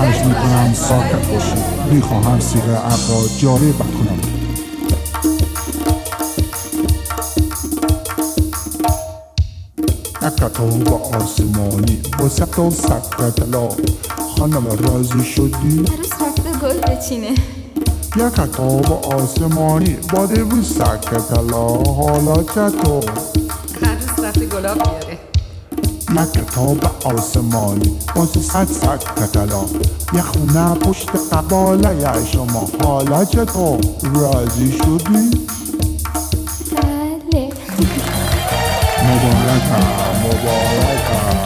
خواهش میکنم ساکت باشید. میخواهم سیغه عقل را جاری بکنم. یک کتاب آسمانی با سبت و سبت طلا. خانم راضی شدی؟ عروس رفته گل بچینه. یک کتاب آسمانی با دیو سک طلا. حالا چطور؟ عروس رفته گلاب بیاره. یک کتاب آسمانی با 300 سک طلا. یک خونه پشت قباله شما. حالا چطور؟ راضی شدی؟ بله. مبارکم مبارکم.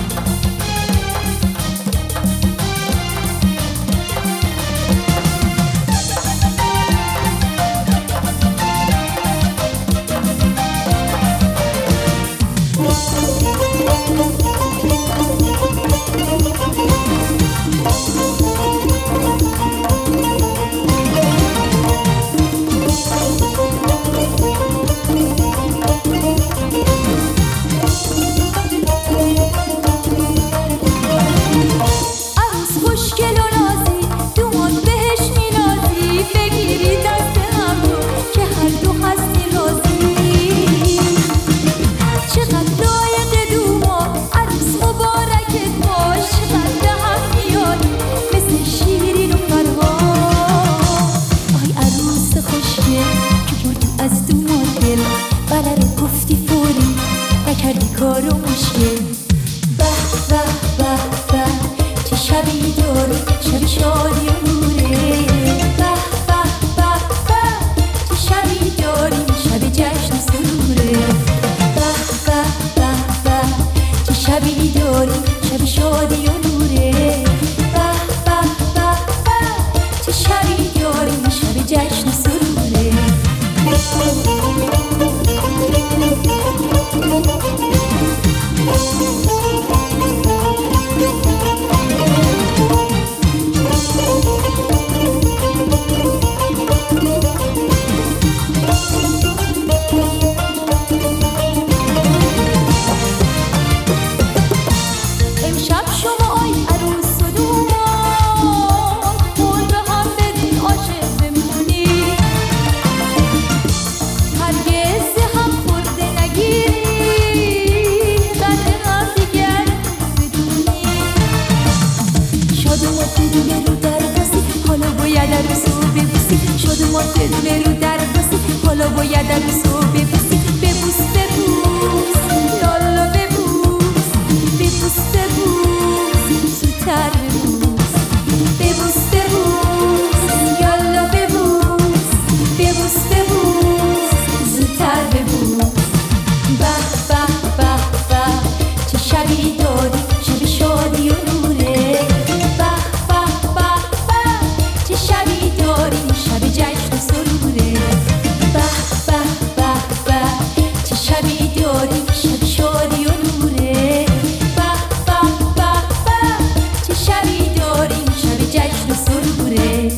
کارو مشکل. به به به به چه شبی داره، شب شادی و نوره. به به به به چه شبی داریم، شب جشن و سروره. به به به به چه شبی داریم، شب شادی و نوره. به به به به چه شبی داریم، شب جشن و سروره. حالا باید عروسو ببوسی. ببوس ببوس لالا ببوس. ببوس ببوس زودتر ببوس. ببوس ببوس یالا ببوس. ببوس ببوس زودتر ببوس. به به به به چه شبی داری، شب شادی و نوره. به به به به چه شبی داری، شب جشن و سروره. به به به به چه شبی داری، شب شادی و نوره. به به به به چه شبی داری، شب جشن و سروره.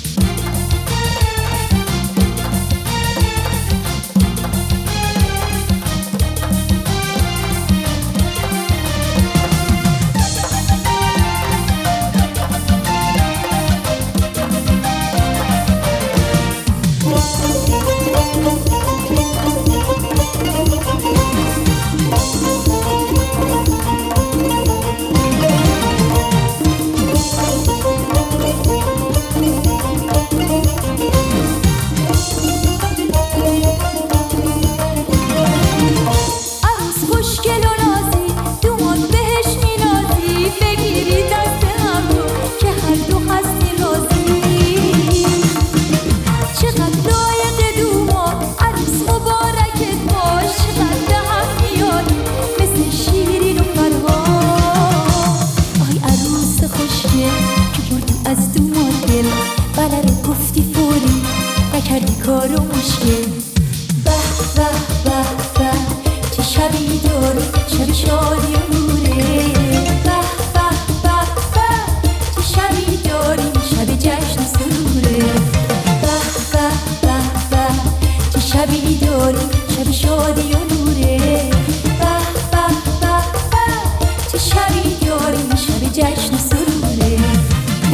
کارو مشکل. به به به به چه شبی داره، شب شادی و نوره. به به به به چه شبی داریم، شب جشن و سروره. به به به به چه شبی داریم، شب شادی و نوره. به به به به چه شبی داریم، شب جشن و سروره.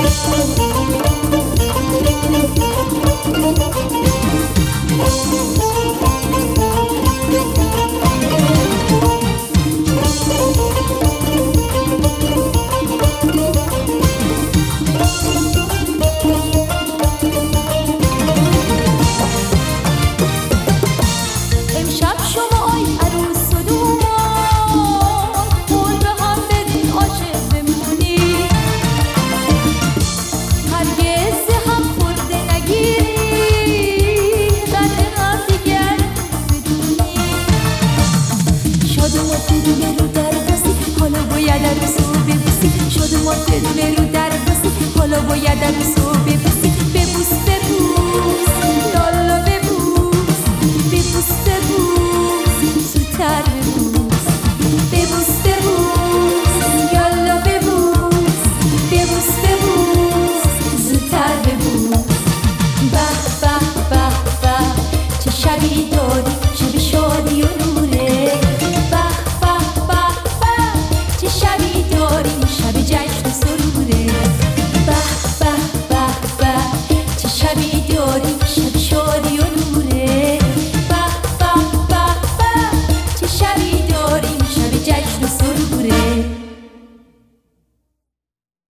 یه دونه رو در واسه حالا باید عروس